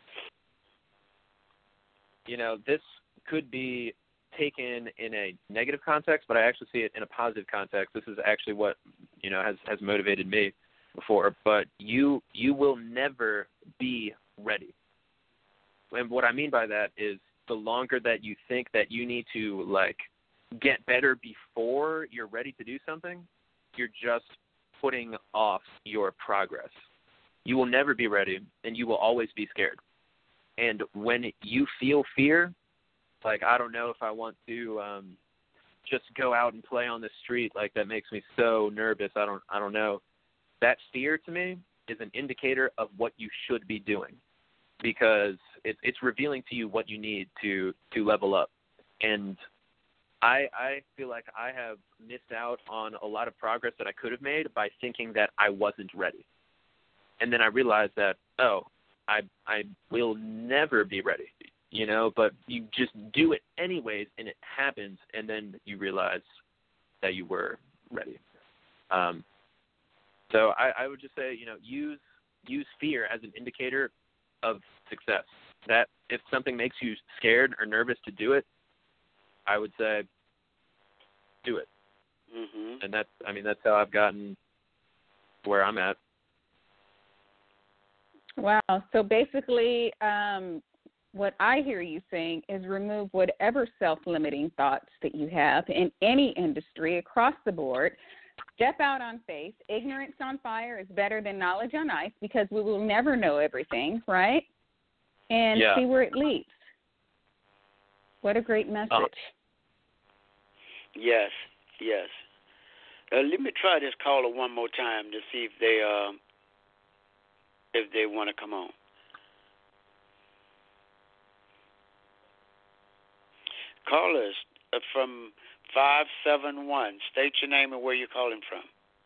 you know, this could be taken in a negative context, but I actually see it in a positive context. This is actually what, you know, has, has motivated me before. But you you will never be ready. And what I mean by that is the longer that you think that you need to, like, get better before you're ready to do something, you're just putting off your progress. You will never be ready, and you will always be scared. And when you feel fear, like, I don't know if I want to um, just go out and play on the street, like, that makes me so nervous. I don't I don't know. That fear, to me, is an indicator of what you should be doing, because it, it's revealing to you what you need to, to level up. And I I feel like I have missed out on a lot of progress that I could have made by thinking that I wasn't ready. And then I realized that, oh, I I will never be ready, you know, but you just do it anyways, and it happens, and then you realize that you were ready. Um, so I, I would just say, you know, use use fear as an indicator of success. That if something makes you scared or nervous to do it, I would say do it. Mm-hmm. And that's, I mean, that's how I've gotten where I'm at. Wow. So basically, um, what I hear you saying is remove whatever self-limiting thoughts that you have in any industry across the board. Step out on faith. Ignorance on fire is better than knowledge on ice, because we will never know everything, right? And Yeah. see where it leads. What a great message. Uh, Yes, yes. Uh, let me try this caller one more time to see if they uh, if they want to come on. Callers uh, from five seven one. State your name and where you're calling from.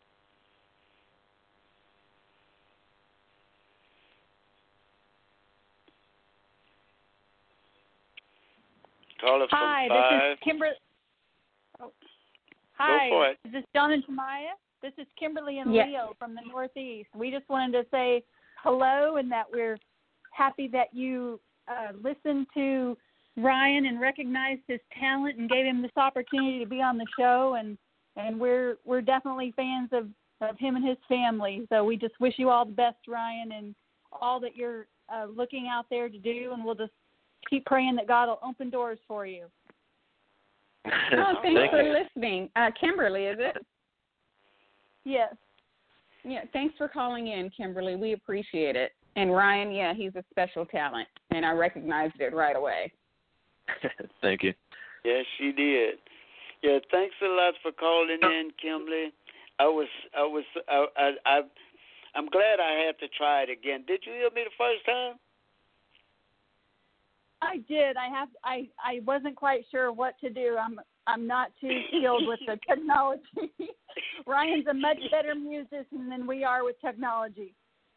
Caller from Hi, five. this is Kimberly. Oh. Hi, Go for it. is this John and Tamaya? This is Kimberly and Yes. Leo from the Northeast. We just wanted to say hello and that we're happy that you uh, listened to Ryan and recognized his talent and gave him this opportunity to be on the show. And and we're we're definitely fans of, of him and his family. So we just wish you all the best, Ryan, and all that you're uh, looking out there to do, and we'll just keep praying that God will open doors for you. Oh, thanks Thank for you. listening. Uh, Kimberly, is it? Yes. Yeah, thanks for calling in, Kimberly. We appreciate it. And Ryan, yeah, he's a special talent, and I recognized it right away. Thank you. Yes, she did. Yeah, thanks a lot for calling in, Kimberly. I was, I was, I, I, I, I'm glad I had to try it again. Did you hear me the first time? I did. I have. I, I wasn't quite sure what to do. I'm I'm not too skilled with the technology. Ryan's a much better musician than we are with technology.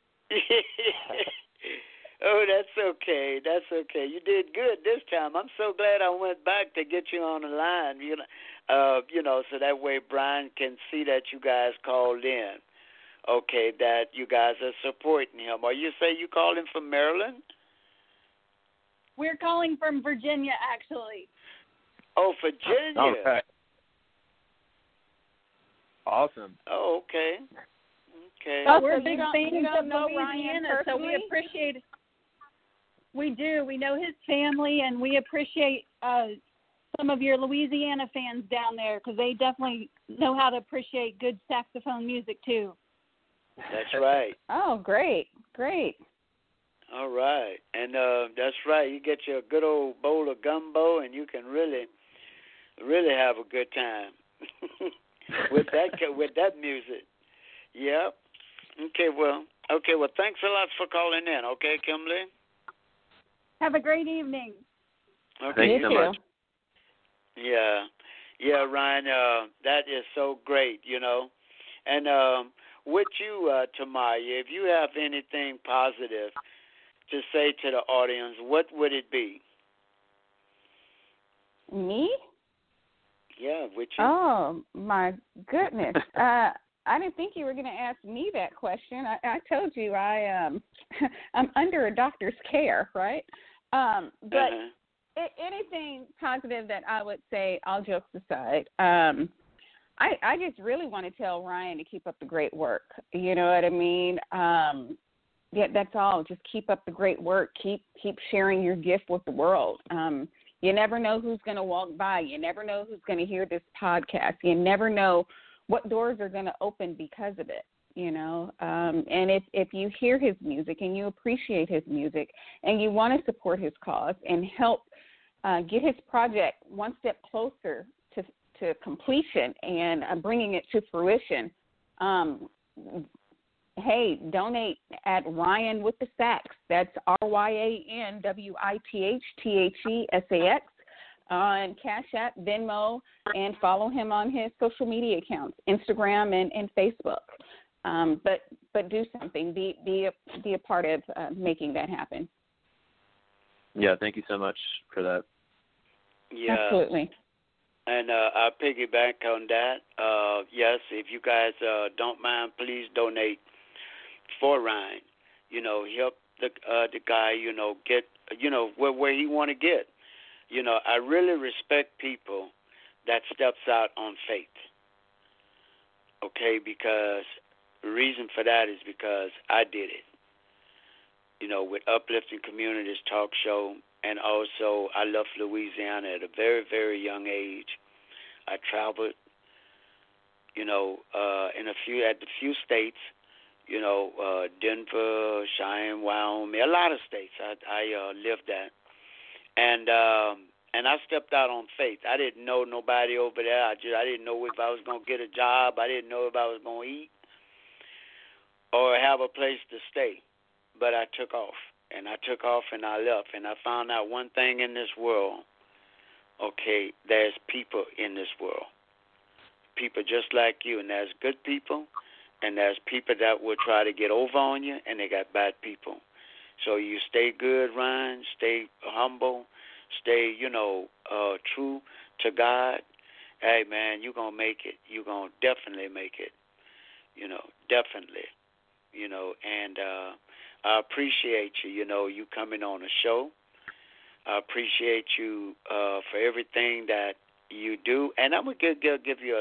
Oh, that's okay. That's okay. You did good this time. I'm so glad I went back to get you on the line. You know, uh, you know, so that way Brian can see that you guys called in. Okay, that you guys are supporting him. Or you say you called him from Maryland? We're calling from Virginia, actually. Oh, Virginia. Okay. Awesome. Oh, okay. Okay. Oh, so we're you big don't- fans you don't of know Ryan Louisiana, so we personally? appreciate it. We do. We know his family, and we appreciate uh, some of your Louisiana fans down there because they definitely know how to appreciate good saxophone music, too. That's right. Oh, great, great. All right. And uh, that's right. You get you a good old bowl of gumbo, and you can really, really have a good time with that with that music. Yep. Okay. Well. Okay. Well. Thanks a lot for calling in. Okay, Kimberly. Have a great evening. Okay. Thank you You so too. much. Yeah. Yeah, Ryan. Uh, that is so great. You know, and um, with you, uh, Tamaya, if you have anything positive to say to the audience, what would it be? Me? Yeah, with you. Oh, my goodness. uh, I didn't think you were going to ask me that question. I, I told you I um I'm under a doctor's care, right? Um, but Uh-huh. I- anything positive that I would say, all jokes aside, um, I I just really want to tell Ryan to keep up the great work. You know what I mean? Um, yeah, that's all. Just keep up the great work. Keep keep sharing your gift with the world. Um, you never know who's going to walk by. You never know who's going to hear this podcast. You never know what doors are going to open because of it, you know. Um, and if, if you hear his music and you appreciate his music and you want to support his cause and help uh, get his project one step closer to, to completion and uh, bringing it to fruition, um, hey, donate at Ryan with the Sax. That's R Y A N W I T H T H E S A X on Cash App, Venmo, and follow him on his social media accounts, Instagram and, and Facebook. Um, but but do something. Be be a, be a part of uh, making that happen. Yeah, thank you so much for that. Yeah. Absolutely. And uh, I'll piggyback on that. Uh, yes, if you guys uh, don't mind, please donate for Ryan. You know, help the uh, the guy. You know, get you know where where he want to get. You know, I really respect people that steps out on faith. Okay, because the reason for that is because I did it. You know, with Uplifting Communities Talk Show, and also I left Louisiana at a very, very young age. I traveled, you know, uh, in a few at the few states, you know, uh, Denver, Cheyenne, Wyoming, a lot of states. I, I uh, lived at, and um, and I stepped out on faith. I didn't know nobody over there. I just I didn't know if I was gonna get a job. I didn't know if I was gonna eat or have a place to stay. But I took off, and I took off, and I left, and I found out one thing in this world. Okay, there's people in this world, people just like you, and there's good people, and there's people that will try to get over on you, and they got bad people. So you stay good, Ryan, stay humble, stay, you know, uh, true to God. Hey, man, you're going to make it. You're going to definitely make it, you know, definitely, you know, and uh, I appreciate you, you know, you coming on the show. I appreciate you uh, for everything that you do. And I'm going to give, give you a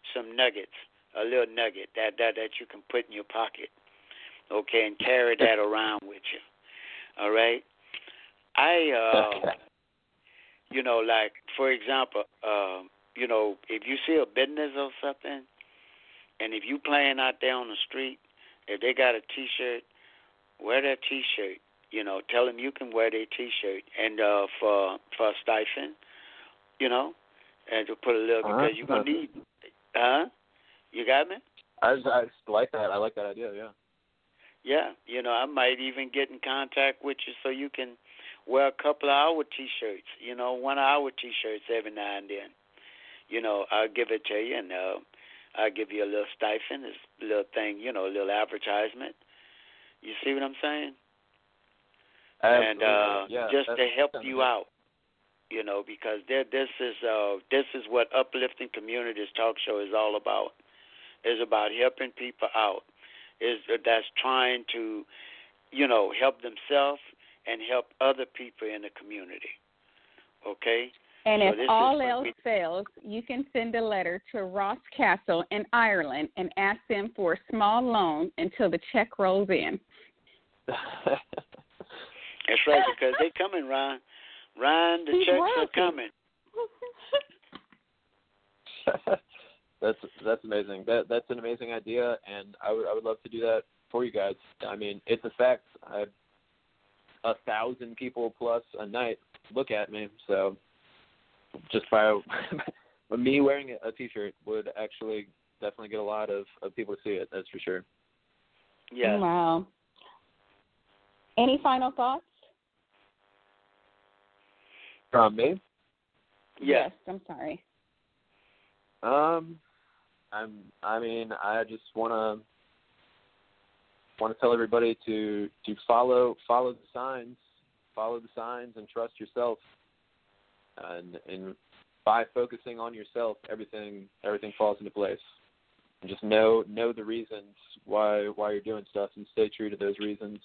some nuggets, a little nugget that that that you can put in your pocket, okay, and carry that around with you. All right. I, uh, you know, like for example, uh, you know, if you see a business or something, and if you playing out there on the street, if they got a T-shirt, wear that T-shirt. You know, tell them you can wear their T-shirt, and uh, for for a stipend, you know, and to put a little uh-huh. because you're gonna need, huh? You got me? I just, I just like that. I like that idea. Yeah. Yeah, you know, I might even get in contact with you so you can wear a couple of hour T-shirts. You know, one hour T-shirts every now and then. You know, I'll give it to you, and uh, I'll give you a little stipend, a little thing, you know, a little advertisement. You see what I'm saying? Absolutely. And uh, yeah, just to help you good. out, you know, because there, this is uh, this is what Uplifting Communities Talk Show is all about. It's about helping people out. Is that's trying to, you know, help themselves and help other people in the community. Okay. And so if all is else we, fails, you can send a letter to Ross Castle in Ireland and ask them for a small loan until the check rolls in. That's right, because they coming, Ron. Ron, the He's checks royalty. are coming. that's that's amazing. That that's an amazing idea, and I would I would love to do that for you guys. I mean, it's a fact. I have a thousand people plus a night look at me, so just by me wearing a T-shirt would actually definitely get a lot of, of people to see it. That's for sure. Yeah. Wow. Any final thoughts? From me? Yeah. Yes, I'm sorry. Um, I'm. I mean, I just want to want to tell everybody to to follow follow the signs, follow the signs, and trust yourself. And and by focusing on yourself, everything everything falls into place. And just know know the reasons why why you're doing stuff, and stay true to those reasons.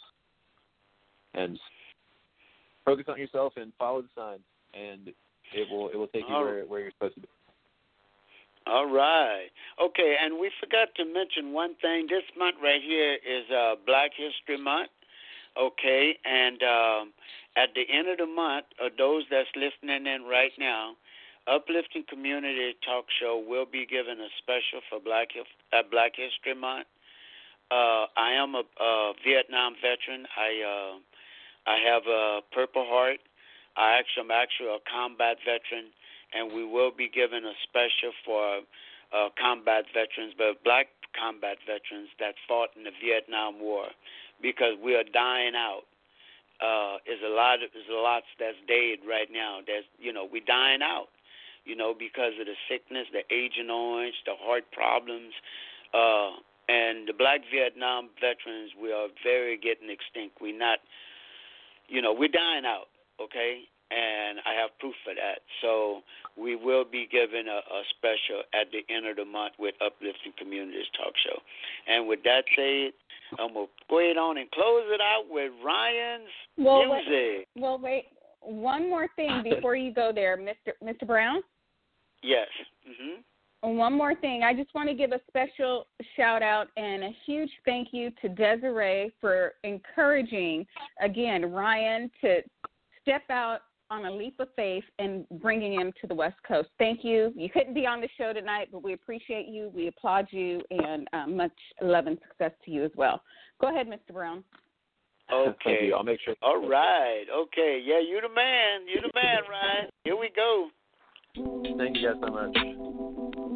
And focus on yourself and follow the signs, and it will it will take you All where where you're supposed to be. All right. Okay, and we forgot to mention one thing. This month right here is uh, Black History Month. Okay, and um, at the end of the month, uh, those that's listening in right now, Uplifting Community Talk Show will be given a special for Black uh, Black History Month. Uh, I am a, a Vietnam veteran. I uh, I have a Purple Heart. I actually, I'm actually a combat veteran, and we will be given a special for uh, combat veterans, but black combat veterans that fought in the Vietnam War, because we are dying out. Uh, is a lot. Is a lot that's dead right now. There's, you know, we dying out. You know, because of the sickness, the Agent Orange, the heart problems, uh, and the black Vietnam veterans. We are very getting extinct. We not. You know, we're dying out, okay? And I have proof of that. So we will be giving a, a special at the end of the month with Uplifting Communities Talk Show. And with that said, I'm going to go ahead on and close it out with Ryan's well, music. Wait, well, wait. One more thing before you go there, Mister Mister Brown. Yes. Mm-hmm. One more thing. I just want to give a special shout out and a huge thank you to Desiree for encouraging, again, Ryan to step out on a leap of faith and bringing him to the West Coast. Thank you. You couldn't be on the show tonight, but we appreciate you. We applaud you, and uh, much love and success to you as well. Go ahead, Mister Brown. Okay. Thank you. I'll make sure. All right. Okay. Yeah, you the man. You the man, Ryan. Here we go. Thank you guys so much.